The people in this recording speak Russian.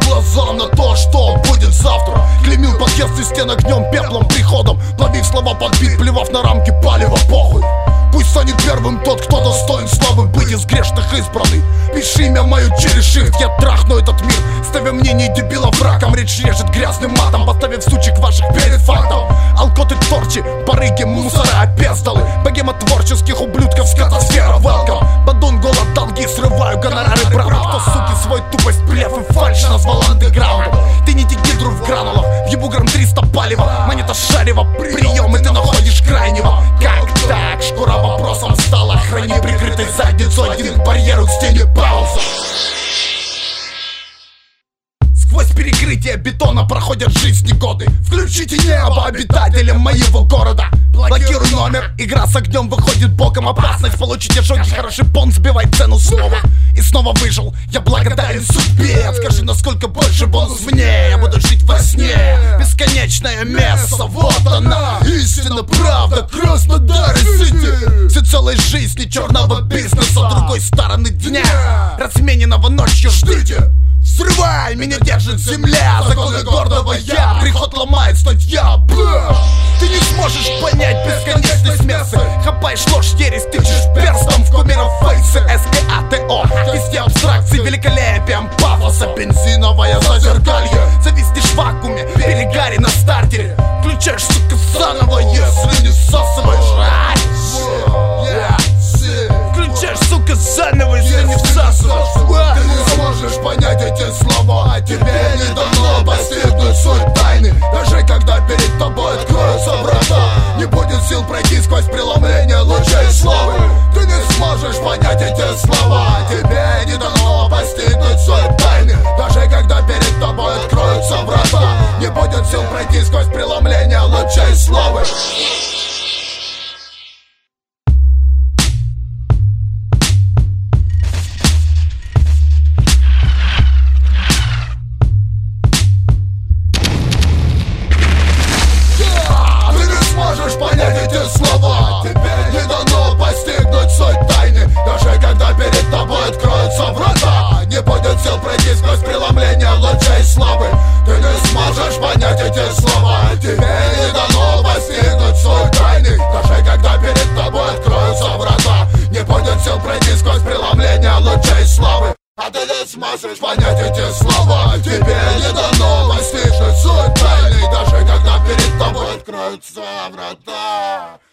глаза на то, что будет завтра. Клеймил подъезд и стен огнем, пеплом, приходом, плавив слова под бит, плевав на рамки палева, похуй. Пусть станет первым тот, кто достоин славы, быть из грешных избранный. Пиши имя мое через шифт, я трахну этот мир, ставя мнение дебилов раком. Речь режет грязным матом, поставив сучек ваших перед фактом. Алкоты, торчи, барыги, мусора, опездалы, богема творческих ублюдков, скатосфера, welcome. Бадун, голод, долги, срываю гонорары братов. Кто, суки, свой тупость, блеф и фальшь назвал андеграундом. Ты не гидру в гранулах, въебу грамм 300 палева. Монета шарева, прием, и ты находишь крайнего. Как так? Шкура вопросом стала. Храни прикрытой задницу один к барьеру, к стене пауза. Сквозь перекрытие бетона проходят жизни годы. Включите небо обитателям моего города. Блокируй номер, игра с огнем выходит боком. Опасность получить ожоги, хороший пон сбивает цену снова. И снова выжил, я благодарен судьбе. Скажи, насколько больше бонус мне. Я буду жить во сне, бесконечное место. Вот она, истина, правда, Краснодар-Сити. Все целой жизни черного бизнеса, другой стороны дня, размененного ночью. Ждите, взрывай, меня держит земля. Законы гордого я, приход ломает статья. Ты не сможешь понять бесконечность мессы. Хапаешь ложь, ересь, тычешь перстом в кумиров фейсы. СКАТО, везде абстракции, великолепием пафоса. Бензиновое зазеркалье, зависнешь в вакууме, перегари на стартере. Включаешь, сука, заново, если не всасываешь. Включаешь, сука, заново, если не всасываешь. Ты не сможешь понять эти слова, тебе не дано постигнуть суть тайны. Даже когда перед тобой откроются врата, не будет сил пройти сквозь преломление лучей славы. Ты не сможешь понять эти слова, тебе не дано постигнуть суть тайны. Даже когда перед тобой откроются врата, не будет сил пройти сквозь преломление лучей славы. Даже когда перед тобой откроются врата, не будет сил пройти сквозь преломление лучей славы. Ты не сможешь понять эти слова, тебе не дано постигнуть суть тайны. Даже когда перед тобой откроются врата, не будет сил пройти сквозь преломление лучей славы. А ты не сможешь понять эти слова, тебе не дано постигнуть суть тайны. Даже когда перед тобой откроются врата.